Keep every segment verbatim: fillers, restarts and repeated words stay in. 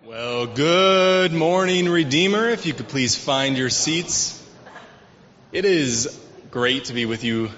Well, good morning, Redeemer. If you could please find your seats. It is great to be with you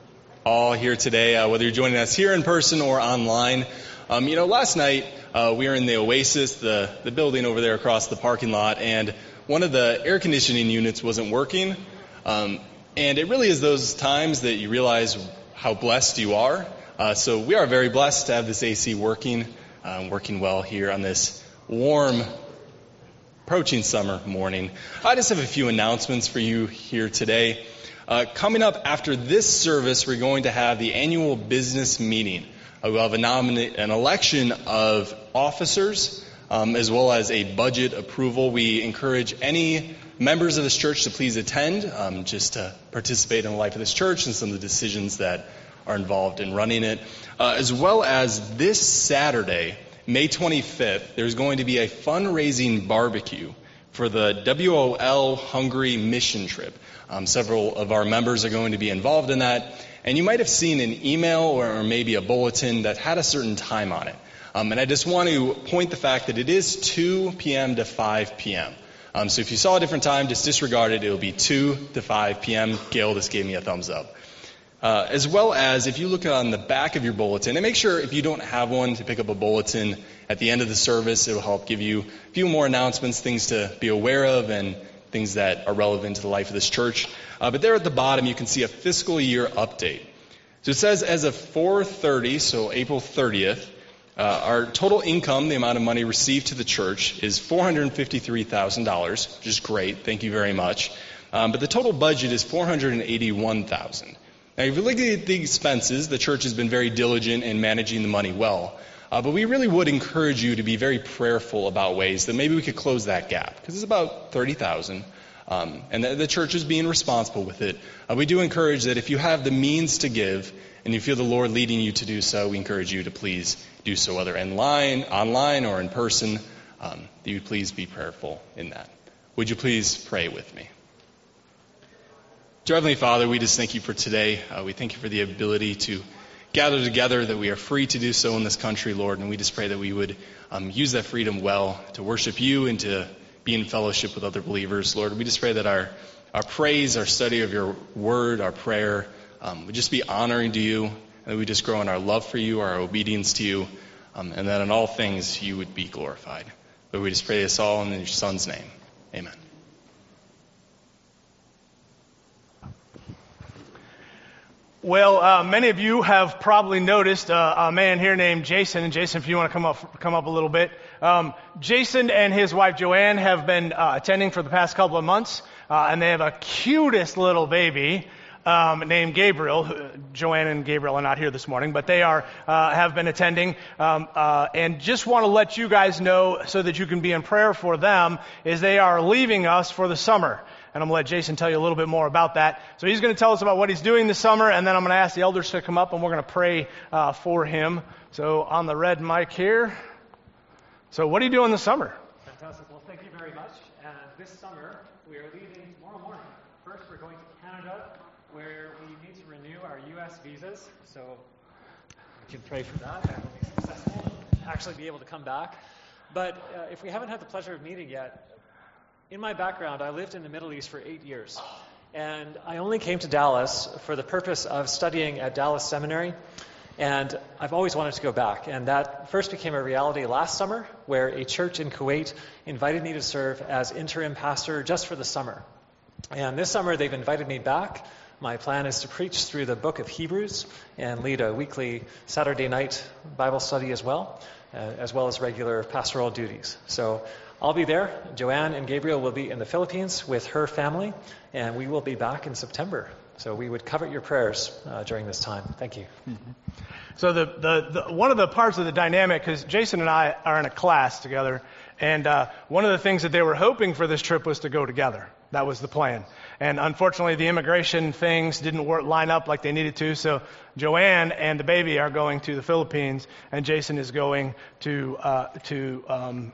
all here today, uh, whether you're joining us here in person or online. Um, you know, last night uh, we were in the Oasis, the, the building over there across the parking lot, and one of the air conditioning units wasn't working. Um, and it really is those times that you realize how blessed you are. Uh, so we are very blessed to have this A C working, uh, working well here on this warm, approaching summer morning. I just have a few announcements for you here today. Uh, coming up after this service, we're going to have the annual business meeting. Uh, we'll have a nominate, an election of officers, um, as well as a budget approval. We encourage any members of this church to please attend, um, just to participate in the life of this church and some of the decisions that are involved in running it. Uh, as well as this Saturday, May twenty-fifth, there's going to be a fundraising barbecue for the W O L Hungary mission trip. Um, several of our members are going to be involved in that. And you might have seen an email or maybe a bulletin that had a certain time on it. Um, and I just want to point the fact that it is two p.m. to five p.m. Um, so if you saw a different time, just disregard it. It'll be two to five p.m. Gail just gave me a thumbs up. Uh, as well as if you look on the back of your bulletin, and make sure if you don't have one to pick up a bulletin at the end of the service. It will help give you a few more announcements, things to be aware of, and things that are relevant to the life of this church. Uh, but there at the bottom, you can see a fiscal year update. So it says as of four thirty, so April thirtieth, uh, our total income, the amount of money received to the church, is four hundred fifty-three thousand dollars, which is great. Thank you very much. Um, but the total budget is four hundred eighty-one thousand dollars. Now, if you look at the expenses, the church has been very diligent in managing the money well. Uh, but we really would encourage you to be very prayerful about ways that maybe we could close that gap, because it's about thirty thousand dollars, um, and the, the church is being responsible with it. Uh, we do encourage that if you have the means to give and you feel the Lord leading you to do so, we encourage you to please do so, whether online, online or in person. Um, that you please be prayerful in that. Would you please pray with me? Dear Heavenly Father, we just thank you for today. Uh, we thank you for the ability to gather together, that we are free to do so in this country, Lord. And we just pray that we would um, use that freedom well to worship you and to be in fellowship with other believers, Lord. We just pray that our, our praise, our study of your word, our prayer um, would just be honoring to you, and that we just grow in our love for you, our obedience to you, um, and that in all things you would be glorified. But we just pray this all in your Son's name. Amen. Well, uh, many of you have probably noticed uh, a man here named Jason. And Jason, if you want to come up, come up a little bit. Um, Jason and his wife Joanne have been uh, attending for the past couple of months, uh, and they have a cutest little baby um, named Gabriel. Joanne and Gabriel are not here this morning, but they are uh, have been attending. Um, uh, and just want to let you guys know, so that you can be in prayer for them, is they are leaving us for the summer. And I'm going to let Jason tell you a little bit more about that. So he's going to tell us about what he's doing this summer, and then I'm going to ask the elders to come up, and we're going to pray uh, for him. So on the red mic here. So what are you doing this summer? Fantastic. Well, thank you very much. And this summer, we are leaving tomorrow morning. First, we're going to Canada, where we need to renew our U S visas. So we can pray for that, and we'll be successful and actually be able to come back. But uh, if we haven't had the pleasure of meeting yet, in my background, I lived in the Middle East for eight years, and I only came to Dallas for the purpose of studying at Dallas Seminary, and I've always wanted to go back, and that first became a reality last summer, where a church in Kuwait invited me to serve as interim pastor just for the summer. And this summer, they've invited me back. My plan is to preach through the book of Hebrews and lead a weekly Saturday night Bible study as well, uh, as well as regular pastoral duties. So I'll be there. Joanne and Gabriel will be in the Philippines with her family, and we will be back in September. So we would covet your prayers uh, during this time. Thank you. Mm-hmm. So the, the, the one of the parts of the dynamic, because Jason and I are in a class together, and uh, one of the things that they were hoping for this trip was to go together. That was the plan. And unfortunately, the immigration things didn't work, line up like they needed to. So Joanne and the baby are going to the Philippines, and Jason is going to uh, to um,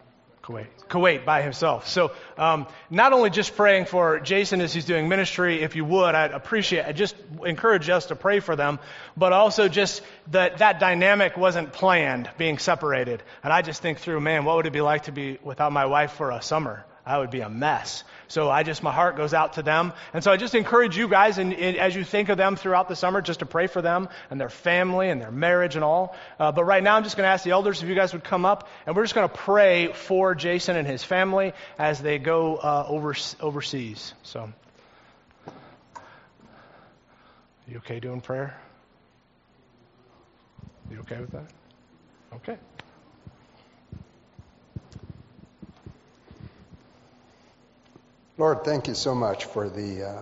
Kuwait. Kuwait by himself. So um, not only just praying for Jason as he's doing ministry, if you would, I'd appreciate, I just encourage us to pray for them, but also just that that dynamic wasn't planned, being separated. And I just think through, man, what would it be like to be without my wife for a summer? I would be a mess. So I just, my heart goes out to them. And so I just encourage you guys, and as you think of them throughout the summer, just to pray for them and their family and their marriage and all. Uh, but right now I'm just going to ask the elders if you guys would come up, and we're just going to pray for Jason and his family as they go uh, over, overseas. So, you okay doing prayer? You okay with that? Okay. Lord, thank you so much for the uh,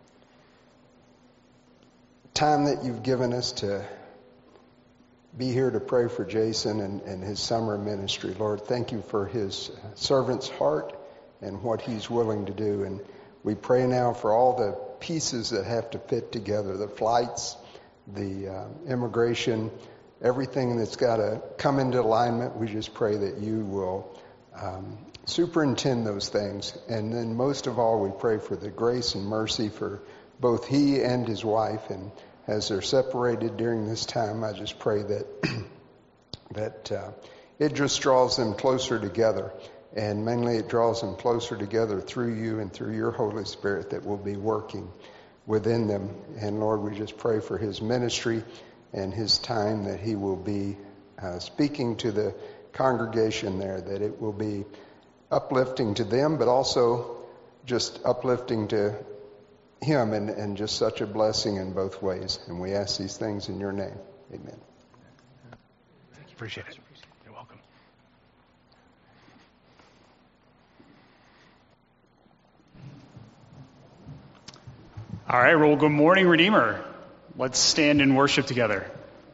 time that you've given us to be here to pray for Jason and, and his summer ministry. Lord, thank you for his servant's heart and what he's willing to do. And we pray now for all the pieces that have to fit together, the flights, the uh, immigration, everything that's got to come into alignment. We just pray that you will um, superintend those things. And then most of all, we pray for the grace and mercy for both he and his wife. And as they're separated during this time, I just pray that that uh, it just draws them closer together. And mainly it draws them closer together through you and through your Holy Spirit that will be working within them. And Lord, we just pray for his ministry and his time, that he will be uh, speaking to the congregation there, that it will be uplifting to them, but also just uplifting to him, and, and just such a blessing in both ways. And we ask these things in your name. Amen. Thank you. Appreciate it. You're welcome. All right, well, good morning, Redeemer. Let's stand and worship together.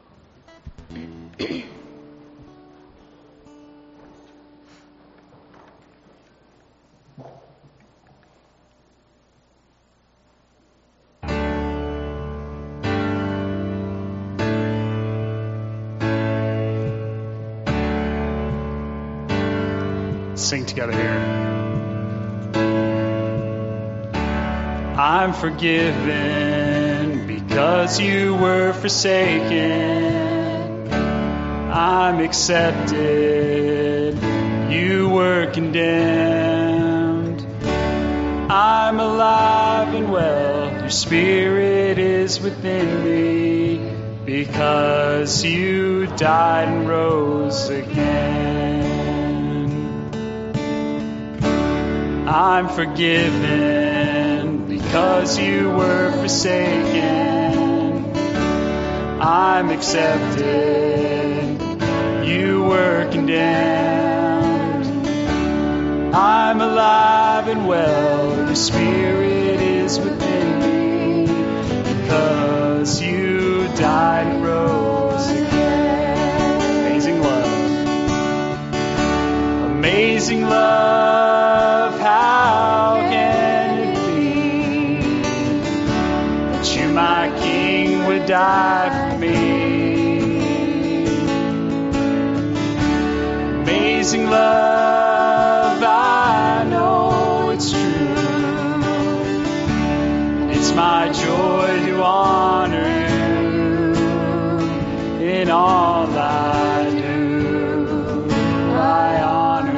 Sing together here. I'm forgiven because you were forsaken. I'm accepted. You were condemned. I'm alive and well. Your spirit is within me because you died and rose again. I'm forgiven because you were forsaken. I'm accepted. You were condemned. I'm alive and well. The Spirit is within me because you died and rose again. Amazing love. Amazing love. How can it be that you, my King, would die for me? Amazing love, I know it's true. It's my joy to honor you in all I do. I honor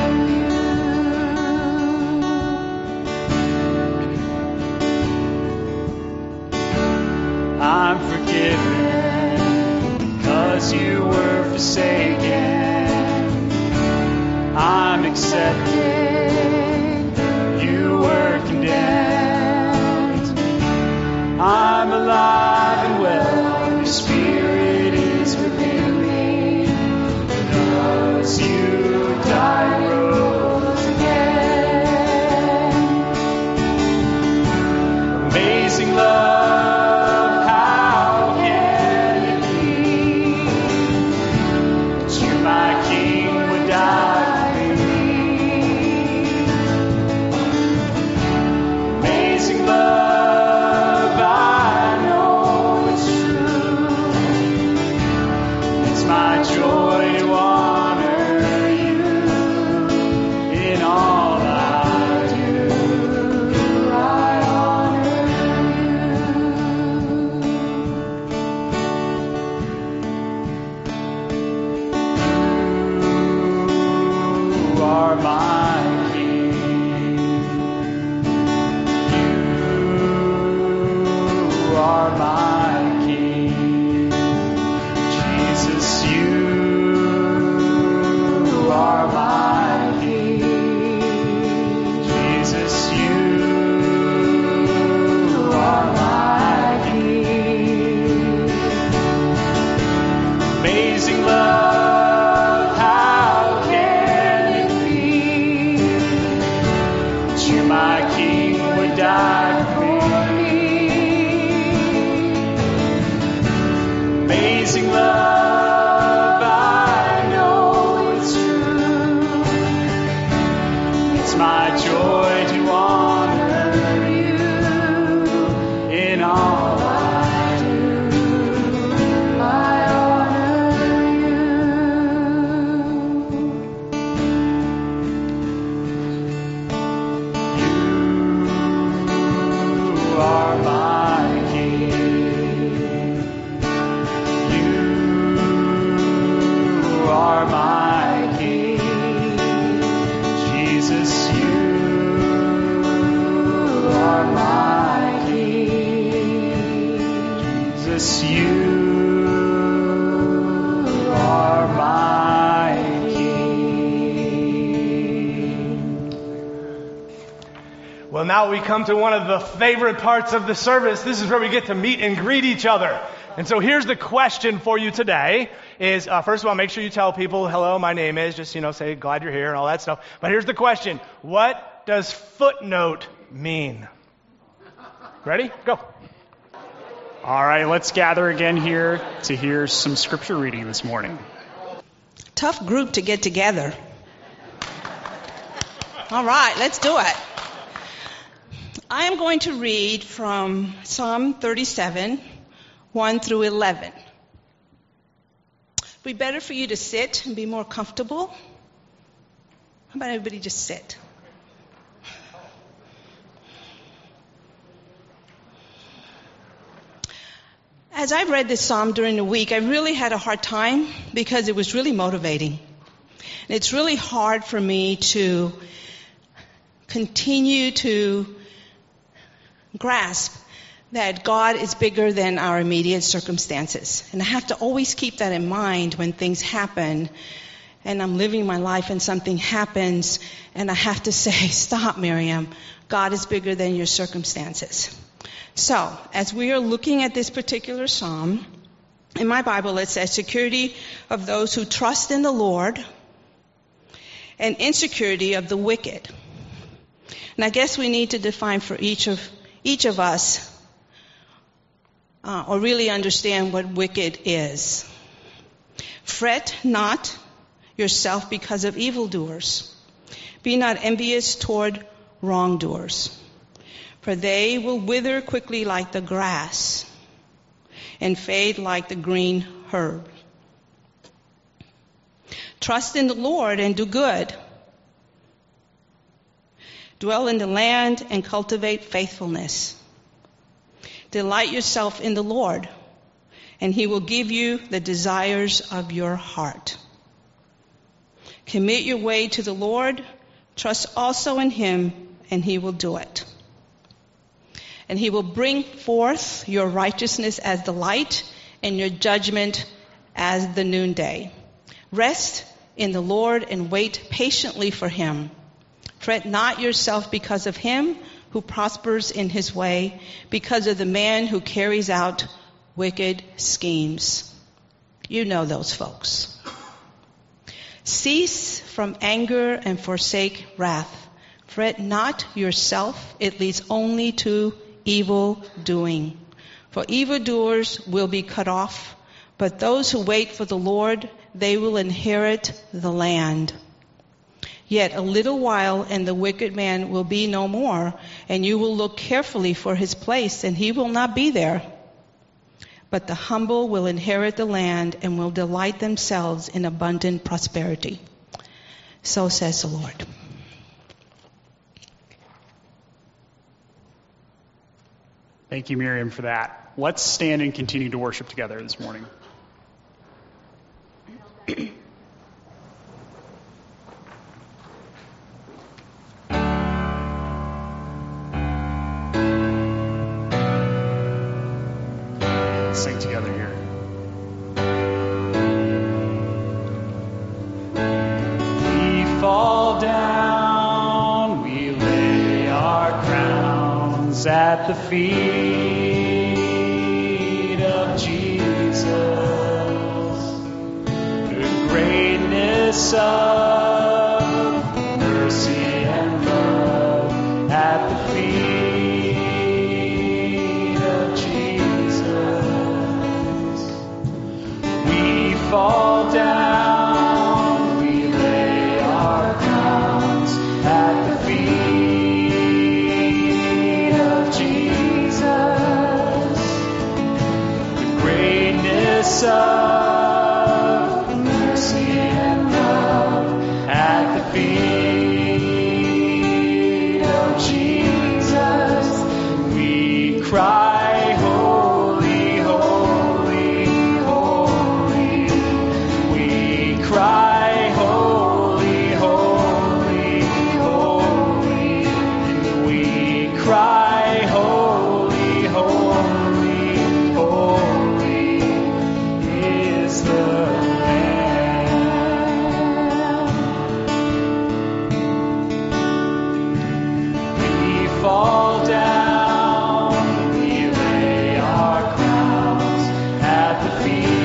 I'm forgiven because you were forsaken. I'm accepted. You were condemned. I'm alive and well. Your Spirit is within me because you died and rose again. Amazing love. My King would die for me. It's my joy to honor you in all I do. I honor you. You are my King. You are my King. Jesus, you are my King. Jesus, you are my King. Well, now we come to one of the favorite parts of the service. This is where we get to meet and greet each other. And so here's the question for you today is, uh, first of all, make sure you tell people, hello, my name is, just, you know, say, glad you're here and all that stuff. But here's the question. What does footnote mean? Ready? Go. All right, let's gather again here to hear some scripture reading this morning. Tough group to get together. All right, let's do it. I am going to read from Psalm thirty-seven, one through eleven. It'd be better for you to sit and be more comfortable. How about everybody just sit? As I read this psalm during the week, I really had a hard time because it was really motivating. And it's really hard for me to continue to grasp that God is bigger than our immediate circumstances. And I have to always keep that in mind when things happen and I'm living my life and something happens and I have to say, stop, Miriam. God is bigger than your circumstances. So, as we are looking at this particular psalm, in my Bible it says security of those who trust in the Lord and insecurity of the wicked. And I guess we need to define for each of each of us uh, or really understand what wicked is. Fret not yourself because of evildoers. Be not envious toward wrongdoers, for they will wither quickly like the grass and fade like the green herb. Trust in the Lord and do good. Dwell in the land and cultivate faithfulness. Delight yourself in the Lord, and He will give you the desires of your heart. Commit your way to the Lord. Trust also in Him, and He will do it. And He will bring forth your righteousness as the light and your judgment as the noonday. Rest in the Lord and wait patiently for Him. Fret not yourself because of him who prospers in his way, because of the man who carries out wicked schemes. You know those folks. Cease from anger and forsake wrath. Fret not yourself, it leads only to evil doing. For evildoers will be cut off, but those who wait for the Lord, they will inherit the land. Yet a little while, and the wicked man will be no more, and you will look carefully for his place, and he will not be there. But the humble will inherit the land and will delight themselves in abundant prosperity. So says the Lord. Thank you, Miriam, for that. Let's stand and continue to worship together this morning. Sing together here. We fall down, we lay our crowns at the feet of Jesus. The greatness of mercy and love at the feet of Jesus. We fall down, we lay our crowns at the feet fall down, we lay our crowns at the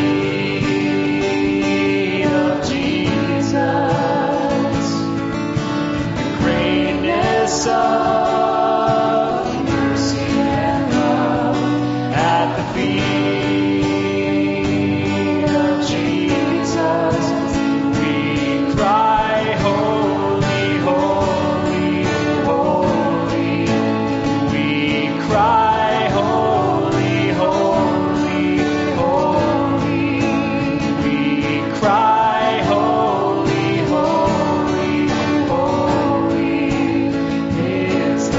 feet of Jesus. The greatness of mercy and love at the feet of Jesus. We cry, holy, holy, holy. We cry, holy, holy, holy. We cry, holy, holy, holy is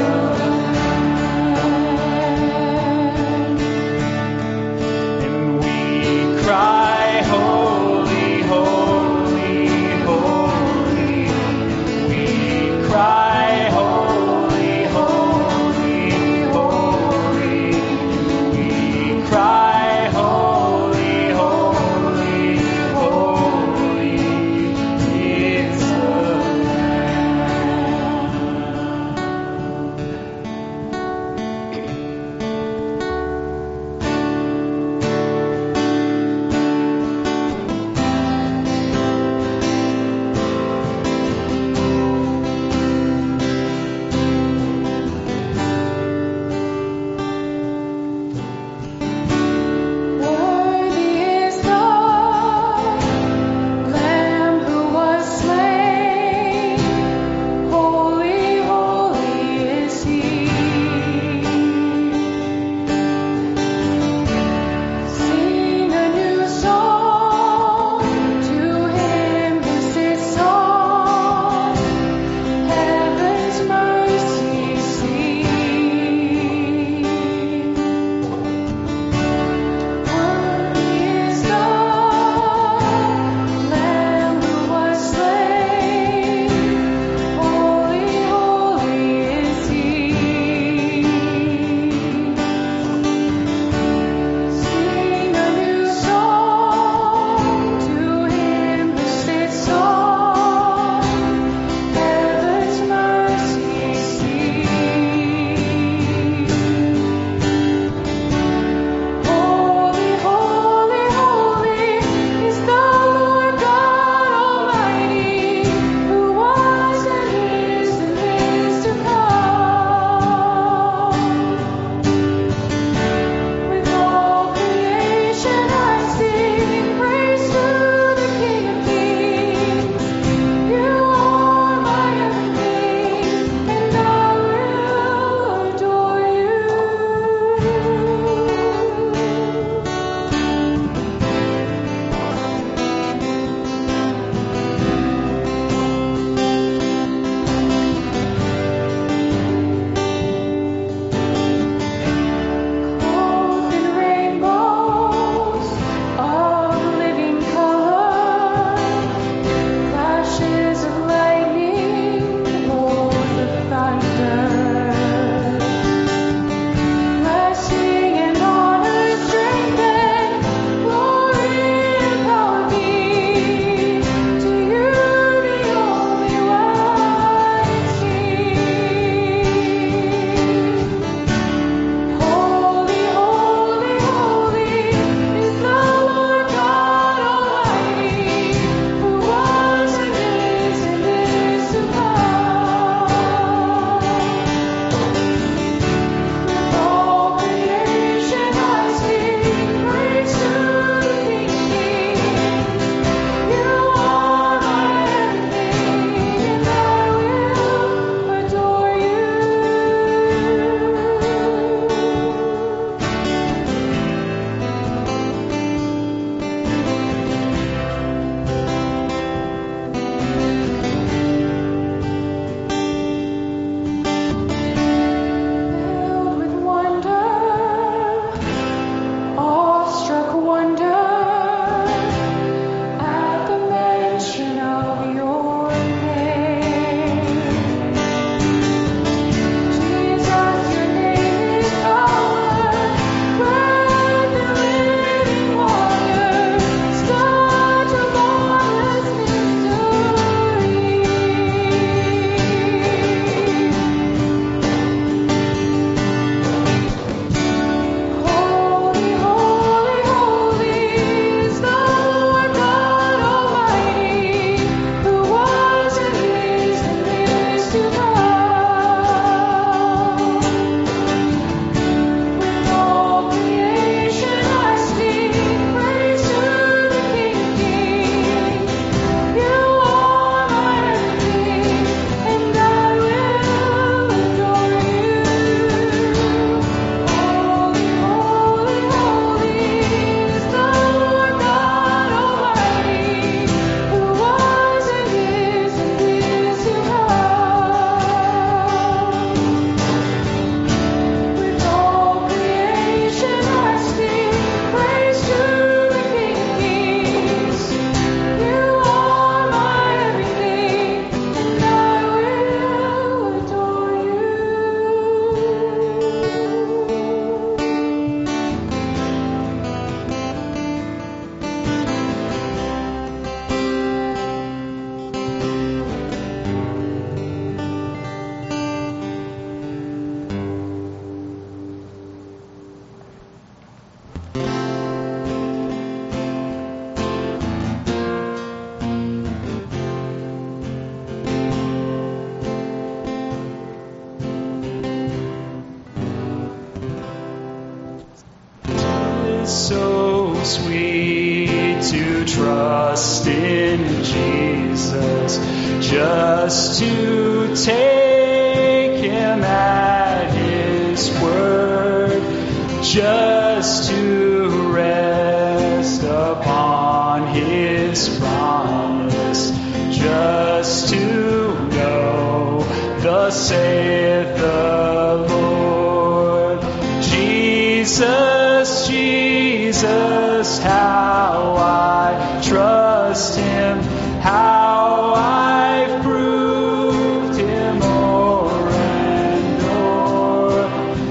so sweet to trust in Jesus, just to take him at his word, just to rest upon his promise, just to know, thus saith the Lord. Jesus, Jesus, how I trust him, how I've proved him o'er and o'er.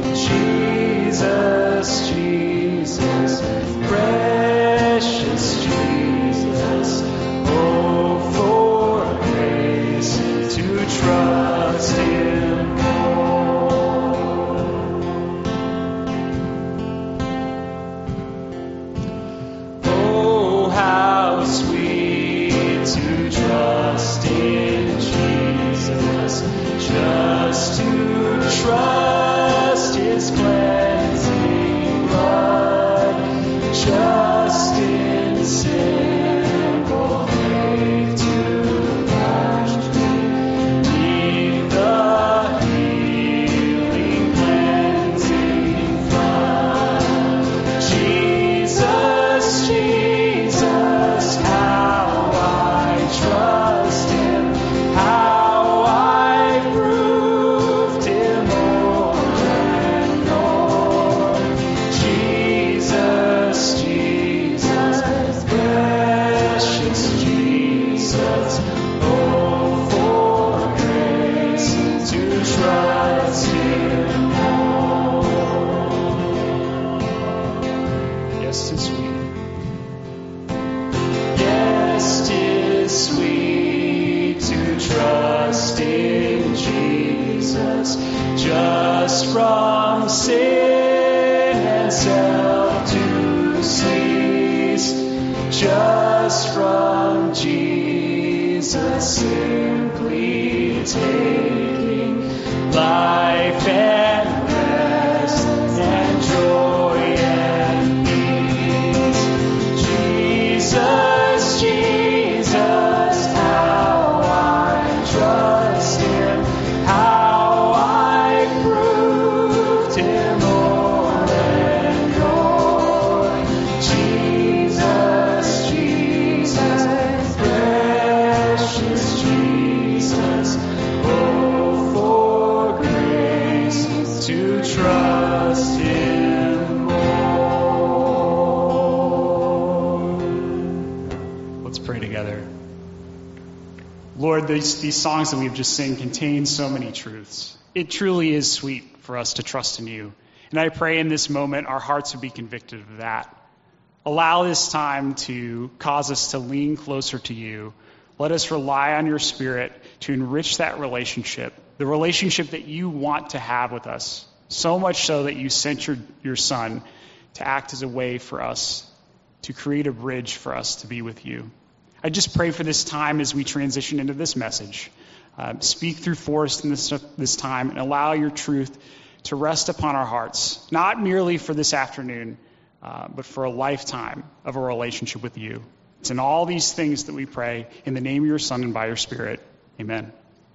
Jesus, Jesus, precious Jesus, oh, for grace to trust him more. Oh, how sweet to trust in Jesus, just to trust his cleansing blood, just in simple faith to wash beneath the healing, cleansing flood. Jesus, Jesus, how I trust him, how I proved him o'er and o'er. Jesus, Jesus, precious Jesus, oh, for grace to trust him more. Yes, 'tis sweet. Yes, 'tis sweet to trust in Jesus, just from sin and self to cease, just from Jesus simply taking life and rest and joy and peace. Jesus, Jesus, how I trust him, how I proved him o'er and o'er. Jesus, Jesus, precious Jesus, oh, for grace to trust him more. Let's pray together. Lord, these, these songs that we've just sung contain so many truths. It truly is sweet for us to trust in you. And I pray in this moment our hearts would be convicted of that. Allow this time to cause us to lean closer to you. Let us rely on your Spirit to enrich that relationship, the relationship that you want to have with us, so much so that you sent your, your Son to act as a way for us, to create a bridge for us to be with you. I just pray for this time as we transition into this message. Uh, speak through Forrest in this, this time and allow your truth to rest upon our hearts, not merely for this afternoon, uh, but for a lifetime of a relationship with you. It's in all these things that we pray in the name of your Son and by your Spirit. Amen.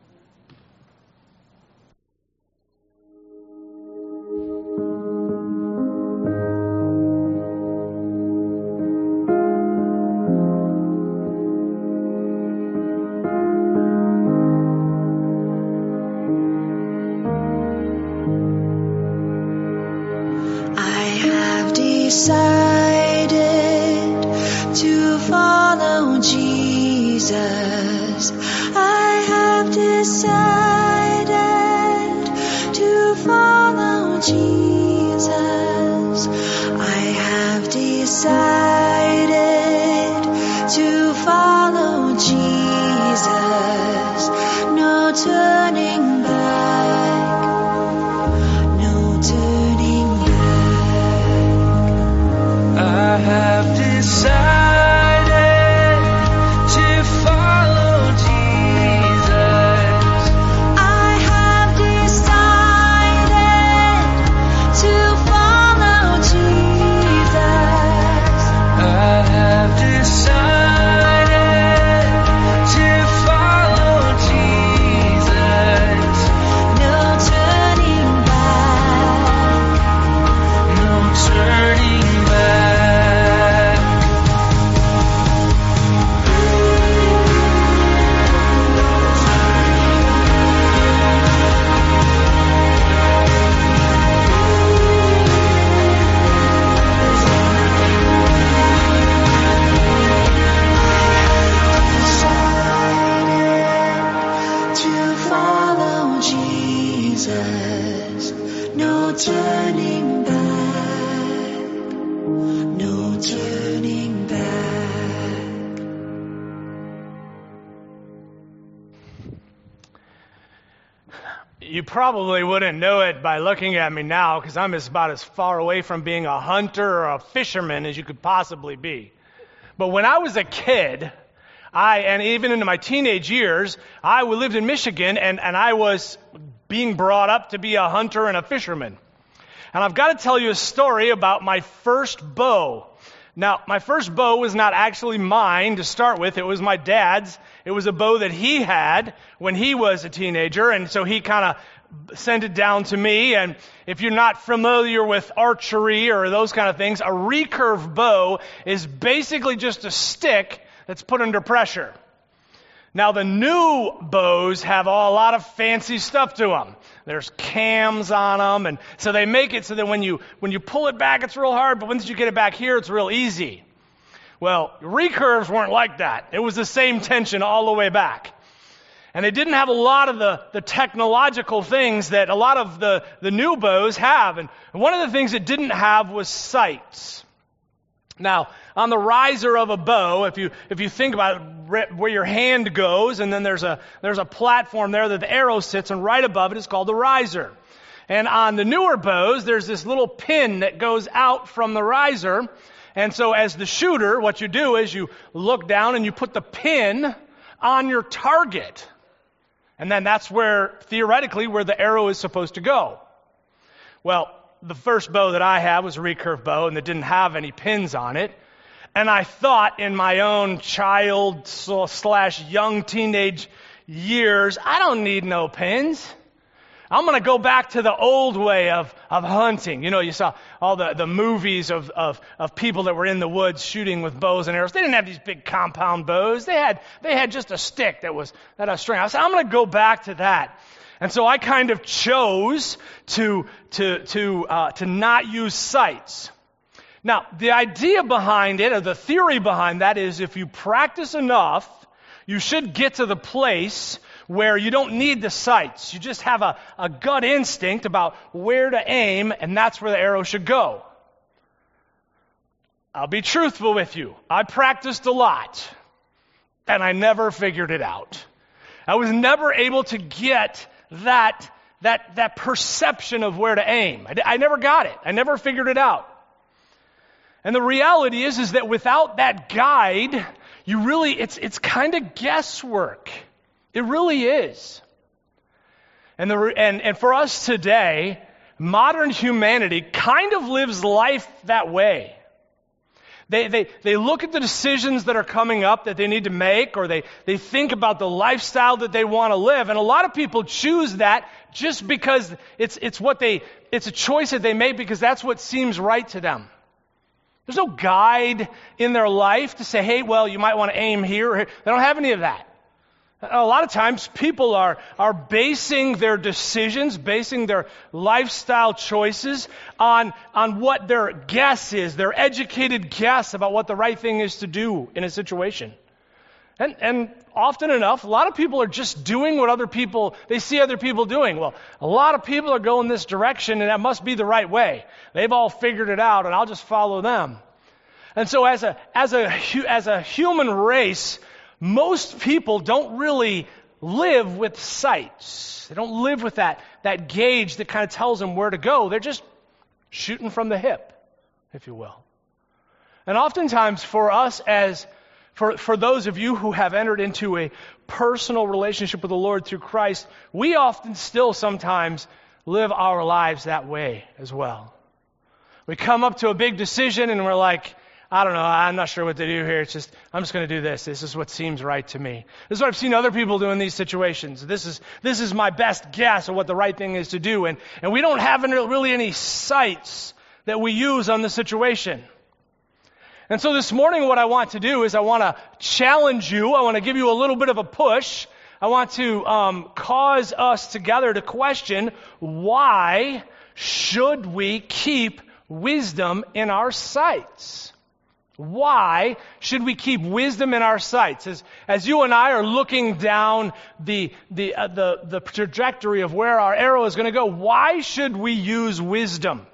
Decided to follow Jesus. I have decided to follow Jesus. I have decided to follow Jesus. No turning back. No turning back. I have decided to follow Jesus. I have decided to follow Jesus. Jesus, no turning back, no turning back. You probably wouldn't know it by looking at me now, because I'm as about as far away from being a hunter or a fisherman as you could possibly be. But when I was a kid, I, and even into my teenage years, I lived in Michigan, and, and I was being brought up to be a hunter and a fisherman. And I've got to tell you a story about my first bow. Now, my first bow was not actually mine to start with. It was my dad's. It was a bow that he had when he was a teenager, and so he kind of sent it down to me. And if you're not familiar with archery or those kind of things, a recurve bow is basically just a stick that's put under pressure. Now, the new bows have all, a lot of fancy stuff to them. There's cams on them, and so they make it so that when you when you pull it back, it's real hard, but once you get it back here, it's real easy. Well, recurves weren't like that. It was the same tension all the way back. And they didn't have a lot of the, the technological things that a lot of the, the new bows have. And one of the things it didn't have was sights. Now, on the riser of a bow, if you if you think about it, where your hand goes, and then there's a there's a platform there that the arrow sits, and right above it is called the riser. And on the newer bows, there's this little pin that goes out from the riser. And so as the shooter, what you do is you look down and you put the pin on your target. And then that's where, theoretically, where the arrow is supposed to go. Well, the first bow that I had was a recurve bow, and it didn't have any pins on it. And I thought in my own child slash young teenage years, I don't need no pins. I'm going to go back to the old way of, of hunting. You know, you saw all the, the movies of, of, of people that were in the woods shooting with bows and arrows. They didn't have these big compound bows. They had they had just a stick that was that had a string. I said, I'm going to go back to that. And so I kind of chose to to to uh, to not use sights. Now, the idea behind it, or the theory behind that, is if you practice enough, you should get to the place where you don't need the sights. You just have a, a gut instinct about where to aim, and that's where the arrow should go. I'll be truthful with you. I practiced a lot, and I never figured it out. I was never able to get that, that, that perception of where to aim. I, I never got it. I never figured it out. And the reality is, is that without that guide, you really, it's, it's kind of guesswork. It really is. And, the, and, and for us today, modern humanity kind of lives life that way. They, they, they look at the decisions that are coming up that they need to make, or they, they think about the lifestyle that they want to live. And a lot of people choose that just because it's, it's what they, it's a choice that they make because that's what seems right to them. There's no guide in their life to say, hey, well, you might want to aim here or here. They don't have any of that. A lot of times people are, are basing their decisions, basing their lifestyle choices on, on what their guess is, their educated guess about what the right thing is to do in a situation. And, and often enough, a lot of people are just doing what other people, they see other people doing. Well, a lot of people are going this direction, and that must be the right way. They've all figured it out, and I'll just follow them. And so as a, as a, as a human race, most people don't really live with sights. They don't live with that, that gauge that kind of tells them where to go. They're just shooting from the hip, if you will. And oftentimes for us as, for, for those of you who have entered into a personal relationship with the Lord through Christ, we often still sometimes live our lives that way as well. We come up to a big decision and we're like, I don't know, I'm not sure what to do here. It's just, I'm just going to do this. This is what seems right to me. This is what I've seen other people do in these situations. This is this is my best guess of what the right thing is to do. And, and we don't have any, really any sights that we use on the situation. And so this morning what I want to do is I want to challenge you. I want to give you a little bit of a push. I want to um, cause us together to question, why should we keep wisdom in our sights? Why should we keep wisdom in our sights? As, as you and I are looking down the, the, uh, the, the trajectory of where our arrow is going to go, why should we use wisdom?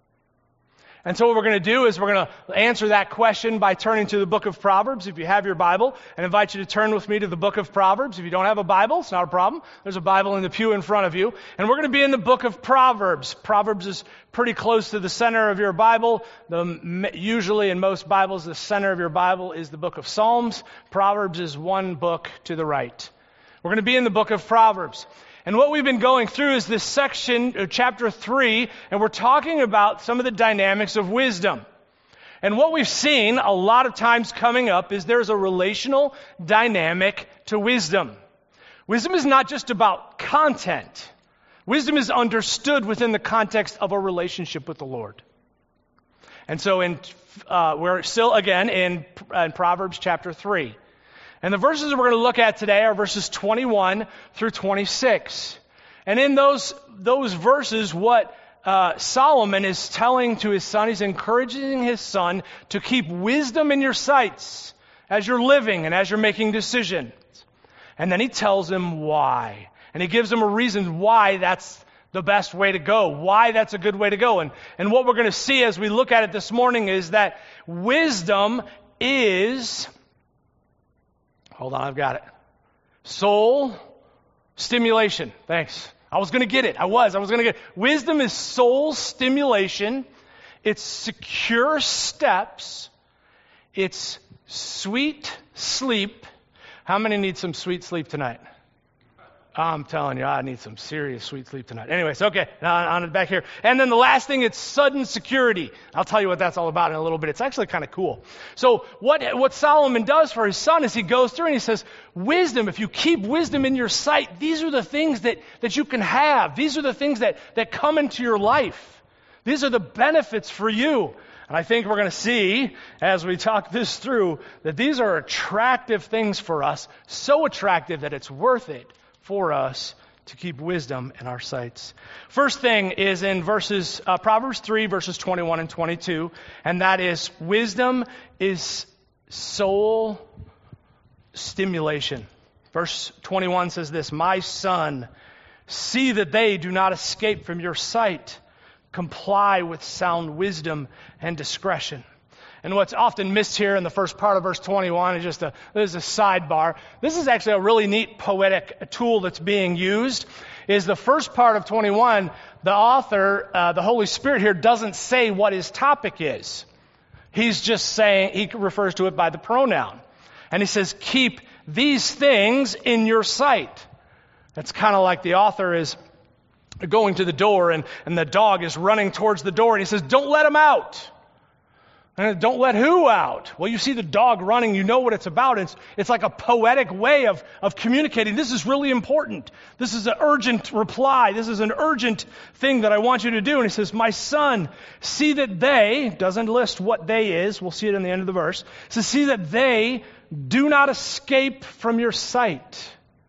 And so what we're going to do is we're going to answer that question by turning to the book of Proverbs. If you have your Bible, I invite you to turn with me to the book of Proverbs. If you don't have a Bible, it's not a problem. There's a Bible in the pew in front of you. And we're going to be in the book of Proverbs. Proverbs is pretty close to the center of your Bible. The, usually in most Bibles, the center of your Bible is the book of Psalms. Proverbs is one book to the right. We're going to be in the book of Proverbs. And what we've been going through is this section, uh, chapter three, and we're talking about some of the dynamics of wisdom. And what we've seen a lot of times coming up is there's a relational dynamic to wisdom. Wisdom is not just about content. Wisdom is understood within the context of a relationship with the Lord. And so in uh, we're still, again, in, in Proverbs chapter three. And the verses that we're going to look at today are verses twenty-one through twenty-six. And in those those verses, what uh, Solomon is telling to his son, he's encouraging his son to keep wisdom in your sights as you're living and as you're making decisions. And then he tells him why. And he gives him a reason why that's the best way to go, why that's a good way to go. And, and what we're going to see as we look at it this morning is that wisdom is... Hold on, I've got it. Soul stimulation. Thanks. I was going to get it. I was. I was going to get it. Wisdom is soul stimulation. It's secure steps. It's sweet sleep. How many need some sweet sleep tonight? I'm telling you, I need some serious sweet sleep tonight. Anyways, okay, on, on it back here. And then the last thing, it's sudden security. I'll tell you what that's all about in a little bit. It's actually kind of cool. So what, what Solomon does for his son is he goes through and he says, wisdom, if you keep wisdom in your sight, these are the things that, that you can have. These are the things that, that come into your life. These are the benefits for you. And I think we're going to see, as we talk this through, that these are attractive things for us, so attractive that it's worth it for us to keep wisdom in our sights. First thing is in verses uh, Proverbs three, verses twenty-one and twenty-two, and that is wisdom is soul stimulation. Verse twenty-one says this, "My son, see that they do not escape from your sight. Comply with sound wisdom and discretion." And what's often missed here in the first part of verse twenty-one is just a, there's a sidebar. This is actually a really neat poetic tool that's being used. Is the first part of twenty-one, the author, uh, the Holy Spirit here doesn't say what his topic is. He's just saying, he refers to it by the pronoun. And he says, keep these things in your sight. It's kind of like the author is going to the door and, and the dog is running towards the door and he says, don't let him out. And don't let who out? Well, you see the dog running, you know what it's about. It's, it's like a poetic way of, of communicating. This is really important. This is an urgent reply. This is an urgent thing that I want you to do. And he says, my son, see that they, doesn't list what they is, we'll see it in the end of the verse, says, see that they do not escape from your sight.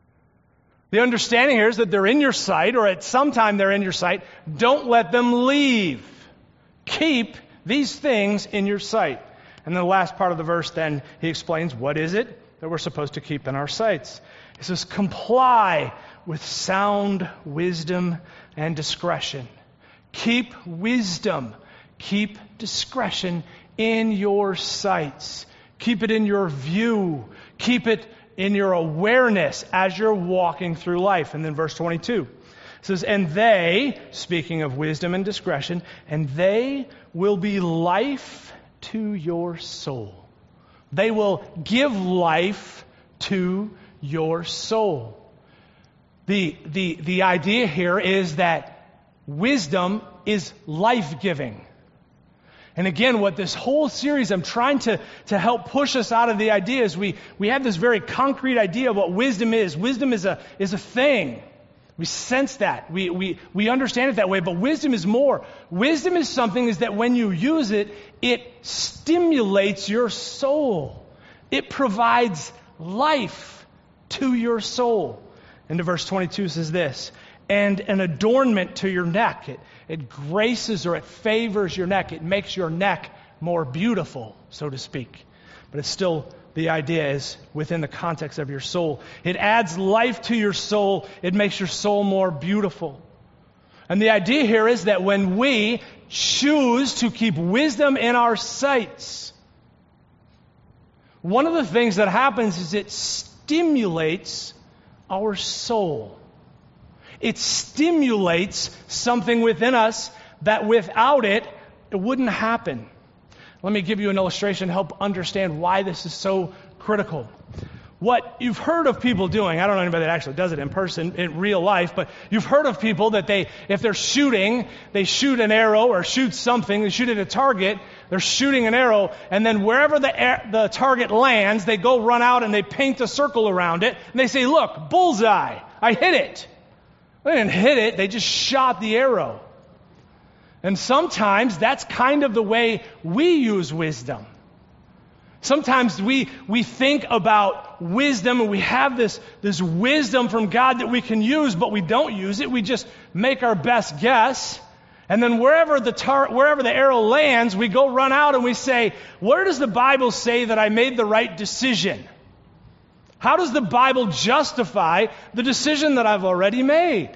The understanding here is that they're in your sight, or at some time they're in your sight. Don't let them leave. Keep these things in your sight. And then the last part of the verse, then he explains what is it that we're supposed to keep in our sights. He says, comply with sound wisdom and discretion. Keep wisdom, keep discretion in your sights. Keep it in your view. Keep it in your awareness as you're walking through life. And then verse twenty-two. It says, and they, speaking of wisdom and discretion, and they will be life to your soul. They will give life to your soul. The, the, the idea here is that wisdom is life-giving. And again, what this whole series, I'm trying to, to help push us out of the idea is we, we have this very concrete idea of what wisdom is. Wisdom is a, is a thing. We sense that. We, we, we understand it that way, but wisdom is more. Wisdom is something is that when you use it, it stimulates your soul. It provides life to your soul. And verse twenty-two says this, and an adornment to your neck. It, it graces or it favors your neck. It makes your neck more beautiful, so to speak. But it's still, the idea is within the context of your soul. It adds life to your soul. It makes your soul more beautiful. And the idea here is that when we choose to keep wisdom in our sights, one of the things that happens is it stimulates our soul. It stimulates something within us that without it, it wouldn't happen. Let me give you an illustration to help understand why this is so critical. What you've heard of people doing, I don't know anybody that actually does it in person, in real life, but you've heard of people that they, if they're shooting, they shoot an arrow or shoot something, they shoot at a target, they're shooting an arrow, and then wherever the air, the target lands, they go run out and they paint a circle around it, and they say, look, bullseye, I hit it. They didn't hit it, they just shot the arrow. And sometimes that's kind of the way we use wisdom. Sometimes we, we think about wisdom and we have this, this wisdom from God that we can use, but we don't use it. We just make our best guess. And then wherever the tar, wherever the arrow lands, we go run out and we say, where does the Bible say that I made the right decision? How does the Bible justify the decision that I've already made?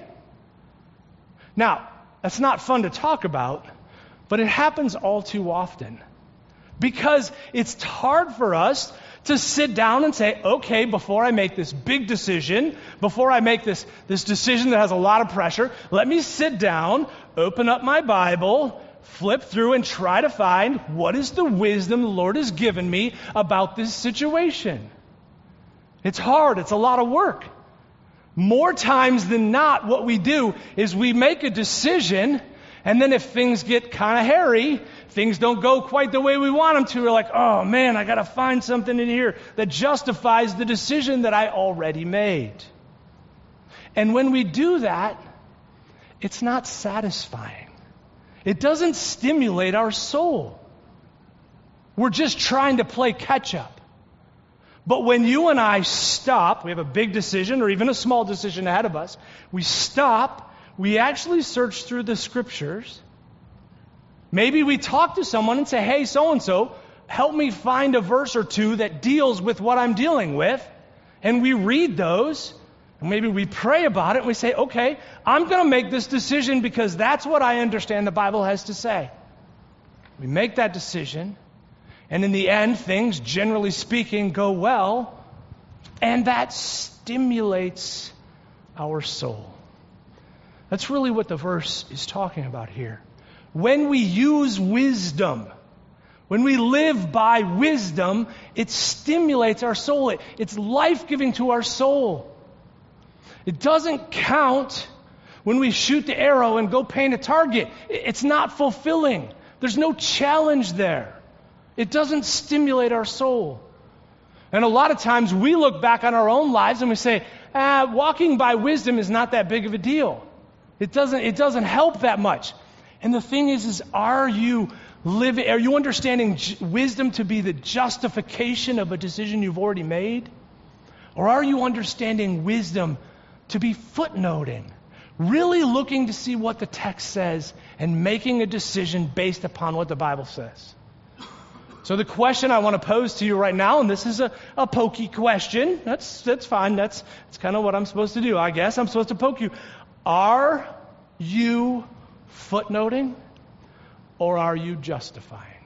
Now, that's not fun to talk about, but it happens all too often. Because it's hard for us to sit down and say, okay, before I make this big decision, before I make this, this decision that has a lot of pressure, let me sit down, open up my Bible, flip through and try to find what is the wisdom the Lord has given me about this situation. It's hard. It's a lot of work. More times than not, what we do is we make a decision, and then if things get kind of hairy, things don't go quite the way we want them to, we're like, oh man, I got to find something in here that justifies the decision that I already made. And when we do that, it's not satisfying. It doesn't stimulate our soul. We're just trying to play catch up. But when you and I stop, we have a big decision or even a small decision ahead of us, we stop, we actually search through the scriptures. Maybe we talk to someone and say, hey, so-and-so, help me find a verse or two that deals with what I'm dealing with. And we read those, and maybe we pray about it, and we say, okay, I'm going to make this decision because that's what I understand the Bible has to say. We make that decision, and in the end, things, generally speaking, go well, and that stimulates our soul. That's really what the verse is talking about here. When we use wisdom, when we live by wisdom, it stimulates our soul. It, it's life-giving to our soul. It doesn't count when we shoot the arrow and go paint a target. It's not fulfilling. There's no challenge there. It doesn't stimulate our soul. And a lot of times we look back on our own lives and we say, ah, walking by wisdom is not that big of a deal. It doesn't, it doesn't help that much. And the thing is, is are you living, are you understanding j- wisdom to be the justification of a decision you've already made? Or are you understanding wisdom to be footnoting? Really looking to see what the text says and making a decision based upon what the Bible says. So the question I want to pose to you right now, and this is a, a pokey question. That's that's fine. That's, that's kind of what I'm supposed to do, I guess. I'm supposed to poke you. Are you footnoting or are you justifying?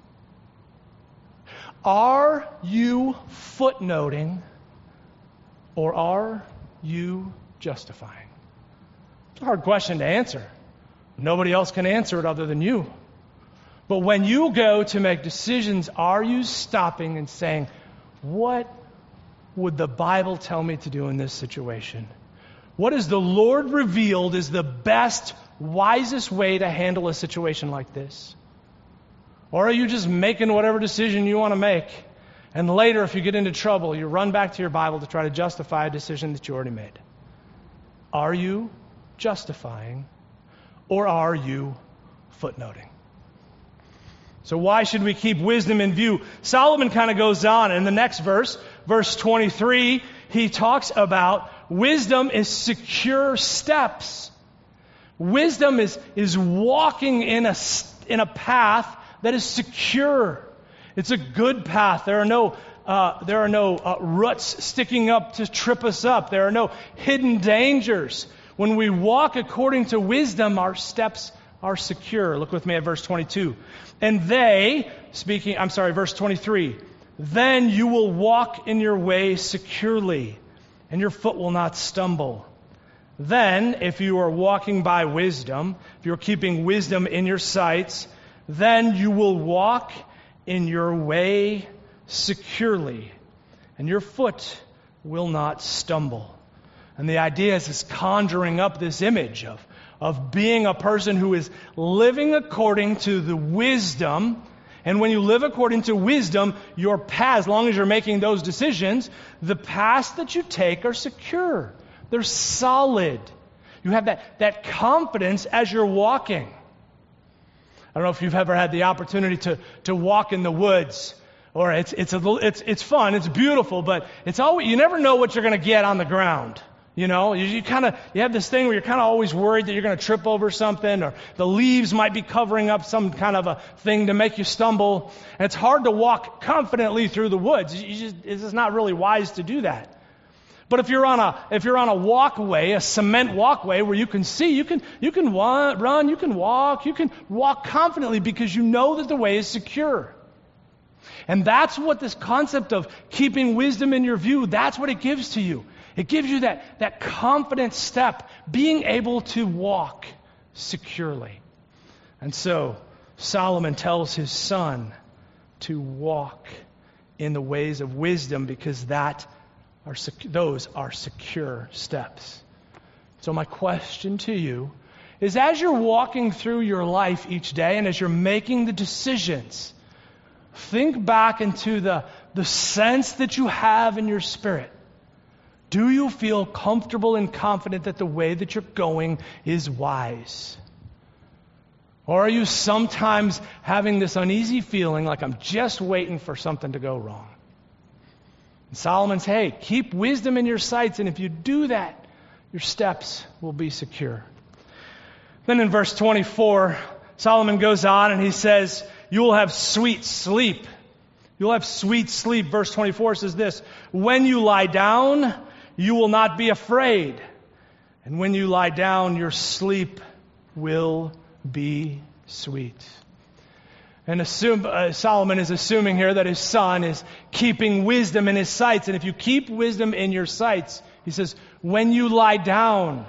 Are you footnoting or are you justifying? It's a hard question to answer. Nobody else can answer it other than you. But when you go to make decisions, are you stopping and saying, what would the Bible tell me to do in this situation? What has the Lord revealed is the best, wisest way to handle a situation like this? Or are you just making whatever decision you want to make, and later if you get into trouble, you run back to your Bible to try to justify a decision that you already made? Are you justifying or are you footnoting? So why should we keep wisdom in view? Solomon kind of goes on in the next verse, verse twenty-three, he talks about wisdom is secure steps. Wisdom is, is walking in a, in a path that is secure. It's a good path. There are no uh, there are no uh, ruts sticking up to trip us up. There are no hidden dangers. When we walk according to wisdom, our steps are secure. Look with me at verse twenty-two. And they, speaking, I'm sorry, verse twenty-three. Then you will walk in your way securely, and your foot will not stumble. Then, if you are walking by wisdom, if you're keeping wisdom in your sights, then you will walk in your way securely, and your foot will not stumble. And the idea is this conjuring up this image of, of being a person who is living according to the wisdom. And when you live according to wisdom, your path, as long as you're making those decisions, the paths that you take are secure. They're solid. You have that, that confidence as you're walking. I don't know if you've ever had the opportunity to, to walk in the woods, or it's it's a it's it's fun, it's beautiful, but it's always, you never know what you're going to get on the ground. You know, you, you kind of you have this thing where you're kind of always worried that you're going to trip over something, or the leaves might be covering up some kind of a thing to make you stumble. And it's hard to walk confidently through the woods. You just, it's just not really wise to do that. But if you're on a if you're on a walkway, a cement walkway where you can see, you can you can wa- run, you can walk, you can walk confidently because you know that the way is secure. And that's what this concept of keeping wisdom in your view, that's what it gives to you. It gives you that, that confident step, being able to walk securely. And so Solomon tells his son to walk in the ways of wisdom because that are sec- those are secure steps. So my question to you is, as you're walking through your life each day and as you're making the decisions, think back into the, the sense that you have in your spirit. Do you feel comfortable and confident that the way that you're going is wise? Or are you sometimes having this uneasy feeling like I'm just waiting for something to go wrong? And Solomon's, hey, keep wisdom in your sights, and if you do that, your steps will be secure. Then in verse twenty-four, Solomon goes on and he says, you will have sweet sleep. You'll have sweet sleep. Verse twenty-four says this, when you lie down, you will not be afraid. And when you lie down, your sleep will be sweet. And assume, uh, Solomon is assuming here that his son is keeping wisdom in his sights. And if you keep wisdom in your sights, he says, when you lie down,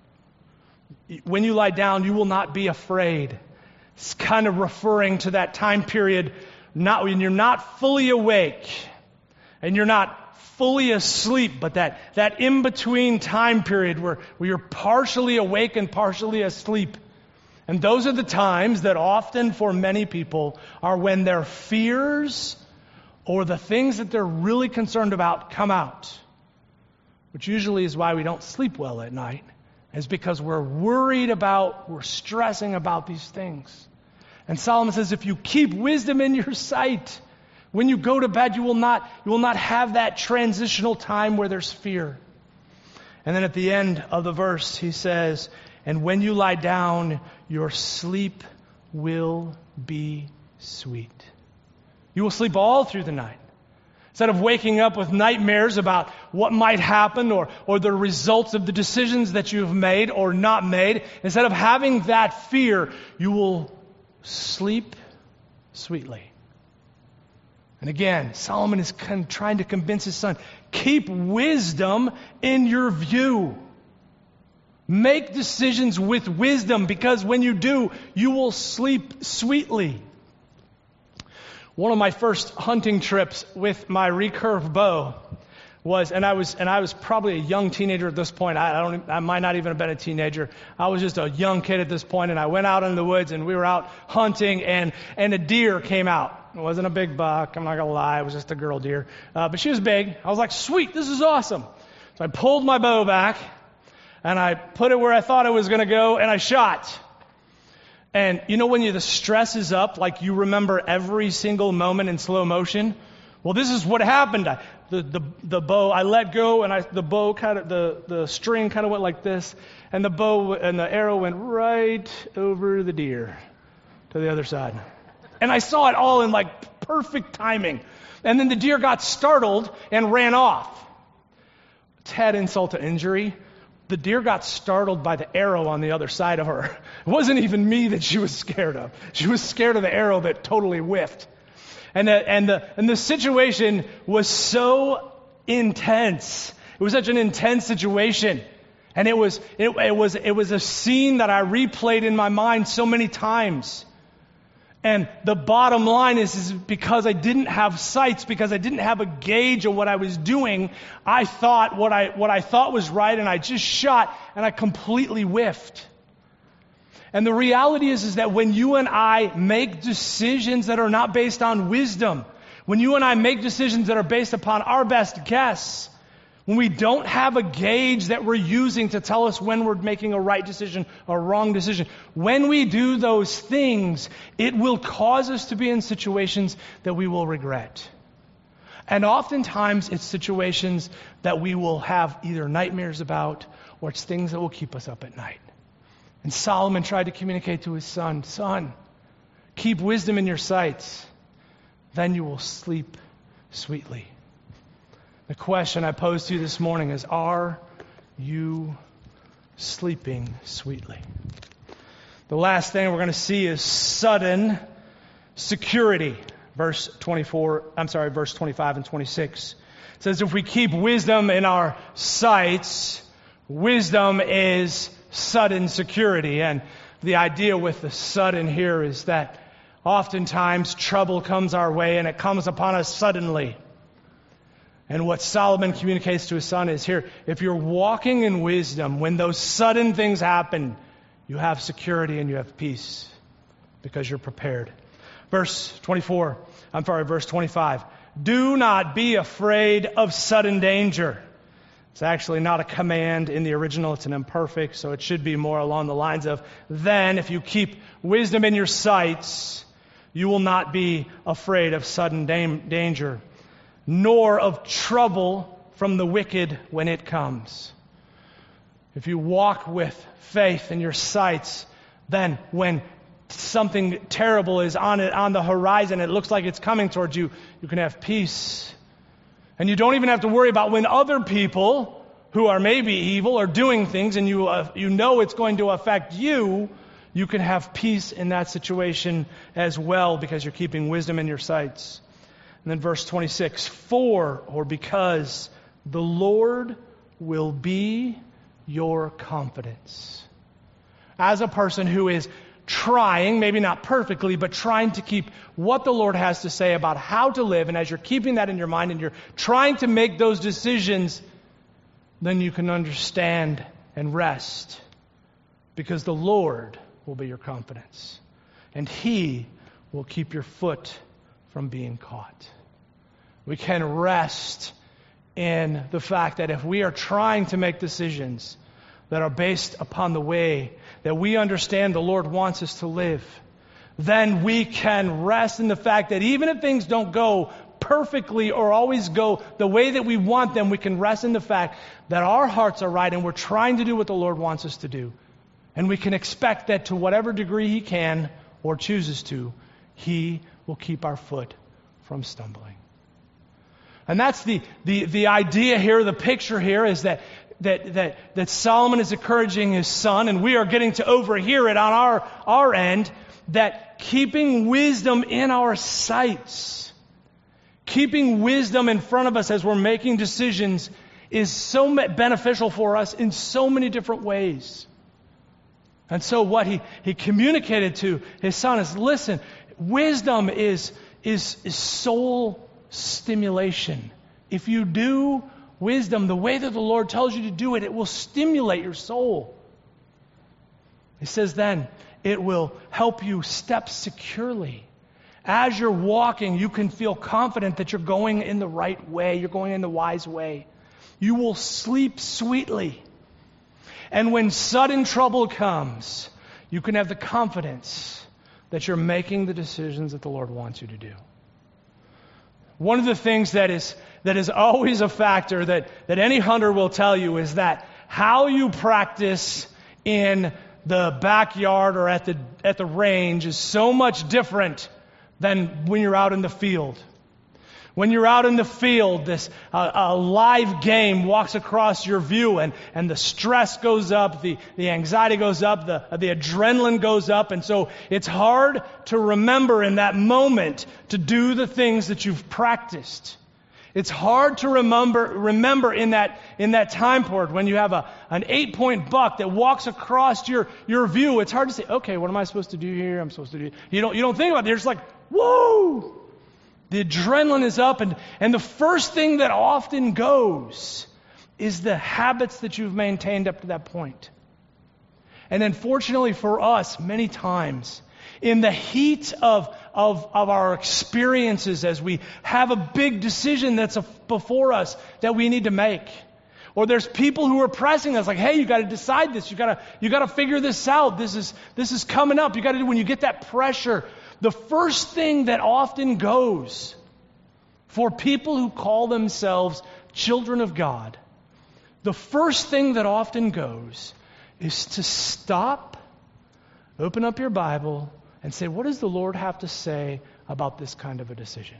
when you lie down, you will not be afraid. It's kind of referring to that time period, not when you're not fully awake and you're not fully asleep, but that, that in-between time period where, where you're partially awake and partially asleep. And those are the times that often for many people are when their fears or the things that they're really concerned about come out, which usually is why we don't sleep well at night, is because we're worried about, we're stressing about these things. And Solomon says, if you keep wisdom in your sight, when you go to bed, you will not, you will not have that transitional time where there's fear. And then at the end of the verse, he says, and when you lie down, your sleep will be sweet. You will sleep all through the night. Instead of waking up with nightmares about what might happen or, or the results of the decisions that you've made or not made, instead of having that fear, you will sleep sweetly. And again, Solomon is kind of trying to convince his son, keep wisdom in your view. Make decisions with wisdom, because when you do, you will sleep sweetly. One of my first hunting trips with my recurve bow was, and I was, and I was probably a young teenager at this point. I, I don't, I might not even have been a teenager. I was just a young kid at this point, and I went out in the woods, and we were out hunting, and and a deer came out. It wasn't a big buck. I'm not gonna lie. It was just a girl deer, uh, but she was big. I was like, sweet, this is awesome. So I pulled my bow back, and I put it where I thought it was gonna go, and I shot. And you know when you, the stress is up, like you remember every single moment in slow motion? Well, this is what happened. I, the, the, the bow, I let go, and I, the bow kind of, the, the string kind of went like this, and the bow and the arrow went right over the deer to the other side. And I saw it all in like perfect timing. And then the deer got startled and ran off. Tad insult to injury. The deer got startled by the arrow on the other side of her. It wasn't even me that she was scared of. She was scared of the arrow that totally whiffed. And the, and the, and the situation was so intense. It was such an intense situation. And it was, it, it was, it was a scene that I replayed in my mind so many times. And the bottom line is, is because I didn't have sights, because I didn't have a gauge of what I was doing, I thought what I, what I thought was right, and I just shot, and I completely whiffed. And the reality is, is that when you and I make decisions that are not based on wisdom, when you and I make decisions that are based upon our best guess, when we don't have a gauge that we're using to tell us when we're making a right decision or a wrong decision, when we do those things, it will cause us to be in situations that we will regret. And oftentimes it's situations that we will have either nightmares about, or it's things that will keep us up at night. And Solomon tried to communicate to his son, son, keep wisdom in your sights, then you will sleep sweetly. The question I pose to you this morning is, are you sleeping sweetly? The last thing we're going to see is sudden security. Verse twenty-four, I'm sorry, verse twenty-five and twenty-six. It says, if we keep wisdom in our sights, wisdom is sudden security. And the idea with the sudden here is that oftentimes trouble comes our way and it comes upon us suddenly. And what Solomon communicates to his son is here, if you're walking in wisdom, when those sudden things happen, you have security and you have peace because you're prepared. Verse twenty-four, I'm sorry, verse twenty-five. Do not be afraid of sudden danger. It's actually not a command in the original. It's an imperfect, so it should be more along the lines of, then if you keep wisdom in your sights, you will not be afraid of sudden dam- danger. Nor of trouble from the wicked when it comes. If you walk with faith in your sights, then when something terrible is on it, on the horizon, it looks like it's coming towards you, you can have peace. And you don't even have to worry about when other people who are maybe evil are doing things and you uh, you know it's going to affect you, you can have peace in that situation as well because you're keeping wisdom in your sights. And then verse twenty-six, for or because the Lord will be your confidence. As a person who is trying, maybe not perfectly, but trying to keep what the Lord has to say about how to live, and as you're keeping that in your mind and you're trying to make those decisions, then you can understand and rest because the Lord will be your confidence. And He will keep your foot from being caught. We can rest in the fact that if we are trying to make decisions that are based upon the way that we understand the Lord wants us to live, then we can rest in the fact that even if things don't go perfectly or always go the way that we want them, we can rest in the fact that our hearts are right and we're trying to do what the Lord wants us to do. And we can expect that to whatever degree He can or chooses to, He will keep our foot from stumbling. And that's the, the, the idea here, the picture here is that, that, that, that Solomon is encouraging his son, and we are getting to overhear it on our, our end, that keeping wisdom in our sights, keeping wisdom in front of us as we're making decisions is so beneficial for us in so many different ways. And so what he, he communicated to his son is, listen, wisdom is, is, is soul stimulation. If you do wisdom the way that the Lord tells you to do it, it will stimulate your soul. He says then, it will help you step securely. As you're walking, you can feel confident that you're going in the right way. You're going in the wise way. You will sleep sweetly. And when sudden trouble comes, you can have the confidence that you're making the decisions that the Lord wants you to do. One of the things that is that is always a factor that, that any hunter will tell you is that how you practice in the backyard or at the at the range is so much different than when you're out in the field. When you're out in the field, this uh, a live game walks across your view, and, and the stress goes up, the, the anxiety goes up, the, the adrenaline goes up, and so it's hard to remember in that moment to do the things that you've practiced. It's hard to remember remember in that in that time period when you have a an eight point buck that walks across your, your view. It's hard to say, okay, what am I supposed to do here? I'm supposed to do. You don't you don't think about it. You're just like, whoa! The adrenaline is up, and, and the first thing that often goes is the habits that you've maintained up to that point. And then fortunately for us, many times, in the heat of, of, of our experiences as we have a big decision that's a, before us that we need to make, or there's people who are pressing us like, hey, you got to decide this. You got to you got to figure this out. This is this is coming up. You got to do when you get that pressure. The first thing that often goes for people who call themselves children of God, the first thing that often goes is to stop, open up your Bible, and say, what does the Lord have to say about this kind of a decision?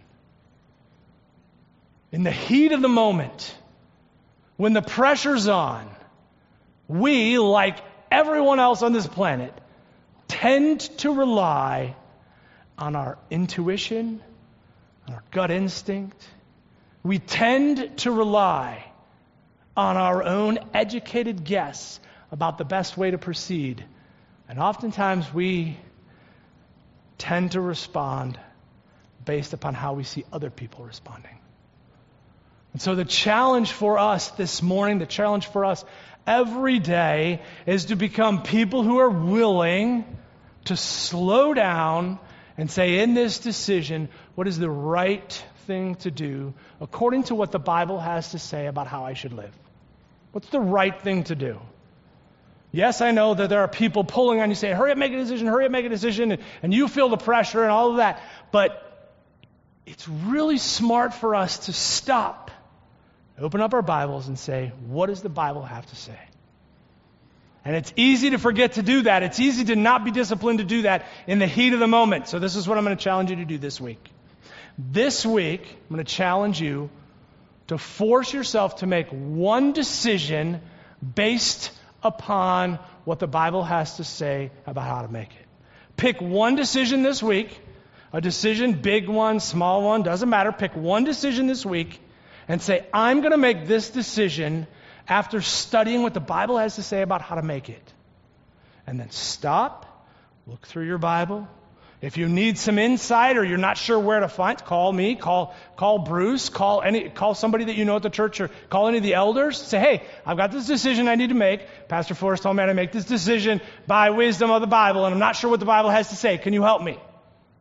In the heat of the moment, when the pressure's on, we, like everyone else on this planet, tend to rely on our intuition, on our gut instinct. We tend to rely on our own educated guess about the best way to proceed. And oftentimes we tend to respond based upon how we see other people responding. And so the challenge for us this morning, the challenge for us every day is to become people who are willing to slow down and say, in this decision, what is the right thing to do according to what the Bible has to say about how I should live? What's the right thing to do? Yes, I know that there are people pulling on you, saying, hurry up, make a decision, hurry up, make a decision, and, and you feel the pressure and all of that. But it's really smart for us to stop, open up our Bibles and say, what does the Bible have to say? And it's easy to forget to do that. It's easy to not be disciplined to do that in the heat of the moment. So this is what I'm going to challenge you to do this week. This week, I'm going to challenge you to force yourself to make one decision based upon what the Bible has to say about how to make it. Pick one decision this week, a decision, big one, small one, doesn't matter. Pick one decision this week and say, I'm going to make this decision after studying what the Bible has to say about how to make it. And then stop, look through your Bible. If you need some insight or you're not sure where to find, call me, call call Bruce, call any call somebody that you know at the church, or call any of the elders. Say, hey, I've got this decision I need to make. Pastor Forrest told me to make this decision by wisdom of the Bible, and I'm not sure what the Bible has to say. Can you help me?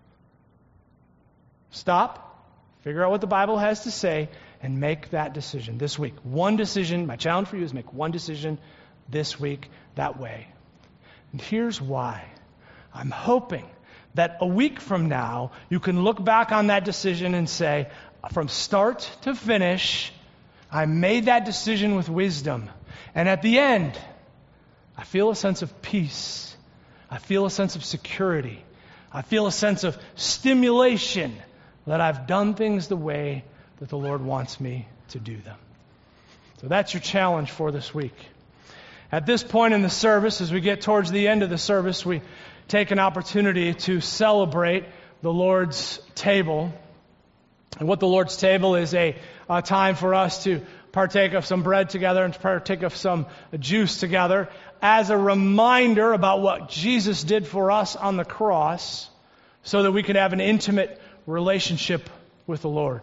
Stop, figure out what the Bible has to say, and make that decision this week. One decision. My challenge for you is make one decision this week that way. And here's why. I'm hoping that a week from now, you can look back on that decision and say, from start to finish, I made that decision with wisdom. And at the end, I feel a sense of peace. I feel a sense of security. I feel a sense of stimulation that I've done things the way that the Lord wants me to do them. So that's your challenge for this week. At this point in the service, as we get towards the end of the service, we take an opportunity to celebrate the Lord's table. And what the Lord's table is a, a time for us to partake of some bread together and to partake of some juice together as a reminder about what Jesus did for us on the cross so that we could have an intimate relationship with the Lord.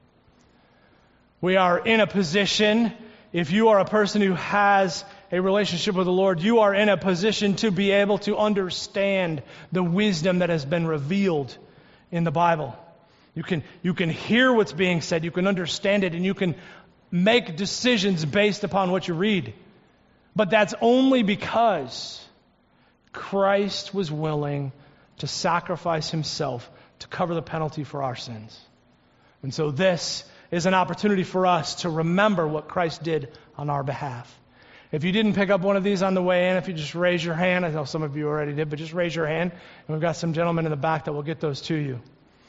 We are in a position, if you are a person who has a relationship with the Lord, you are in a position to be able to understand the wisdom that has been revealed in the Bible. You can, you can hear what's being said, you can understand it, and you can make decisions based upon what you read. But that's only because Christ was willing to sacrifice himself to cover the penalty for our sins. And so this is an opportunity for us to remember what Christ did on our behalf. If you didn't pick up one of these on the way in, if you just raise your hand, I know some of you already did, but just raise your hand, and we've got some gentlemen in the back that will get those to you.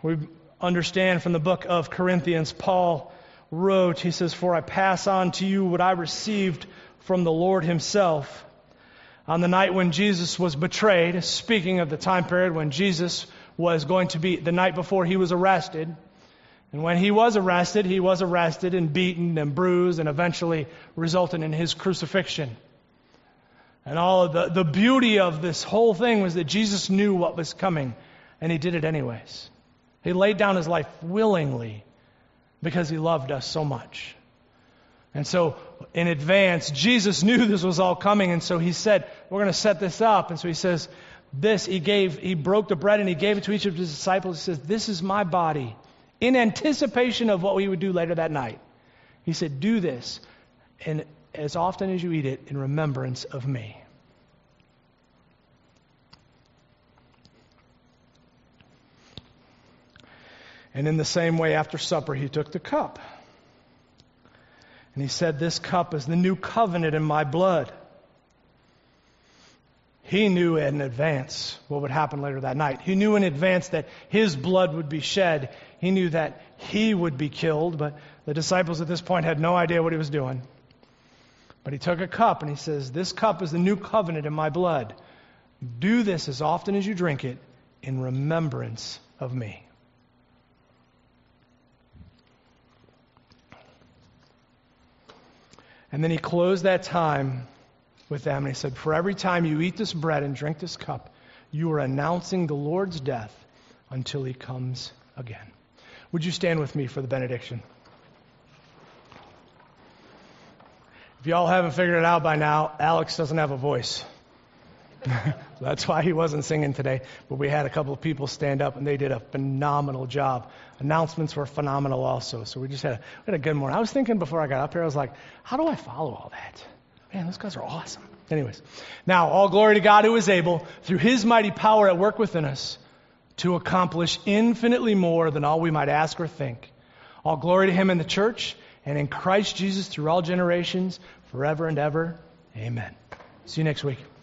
We understand from the book of Corinthians, Paul wrote, he says, "For I pass on to you what I received from the Lord himself. On the night when Jesus was betrayed," speaking of the time period when Jesus was going to be, the night before he was arrested. And when he was arrested, he was arrested and beaten and bruised and eventually resulted in his crucifixion. And all of the, the beauty of this whole thing was that Jesus knew what was coming, and he did it anyways. He laid down his life willingly because he loved us so much. And so in advance, Jesus knew this was all coming, and so he said, we're going to set this up. And so he says, this, he gave, he broke the bread and he gave it to each of his disciples. He says, "This is my body," in anticipation of what we would do later that night. He said, "Do this, and as often as you eat it, in remembrance of me." And in the same way, after supper, he took the cup. And he said, "This cup is the new covenant in my blood." He knew in advance what would happen later that night. He knew in advance that his blood would be shed. He knew that he would be killed, but the disciples at this point had no idea what he was doing. But he took a cup and he says, "This cup is the new covenant in my blood. Do this as often as you drink it in remembrance of me." And then he closed that time with them, and he said, "For every time you eat this bread and drink this cup, you are announcing the Lord's death until he comes again." Would you stand with me for the benediction? If y'all haven't figured it out by now, Alex doesn't have a voice. That's why he wasn't singing today. But we had a couple of people stand up, and they did a phenomenal job. Announcements were phenomenal also. So we just had a, we had a good morning. I was thinking before I got up here, I was like, how do I follow all that? Man, those guys are awesome. Anyways, now all glory to God who is able, through his mighty power at work within us, to accomplish infinitely more than all we might ask or think. All glory to him in the church and in Christ Jesus through all generations, forever and ever. Amen. See you next week.